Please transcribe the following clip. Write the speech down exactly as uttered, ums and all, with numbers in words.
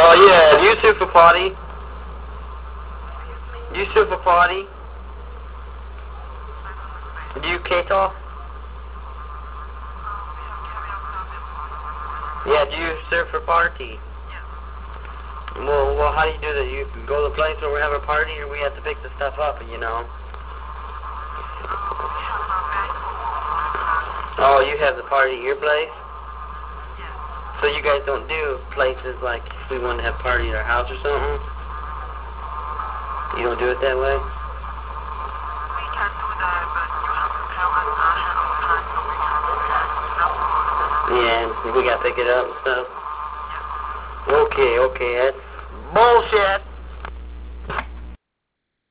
Oh yeah, you super party. You super party. Do you K-Talk? Yeah, do you surfer party? Well, well, how do you do that? You go to the place where we have a party, or we have to pick the stuff up, you know? Oh, you have the party at your place? So you guys don't do places like if we want to have a party at our house or something? You don't do it that way? Yeah, we gotta pick it up and stuff. Okay, okay, that's bullshit.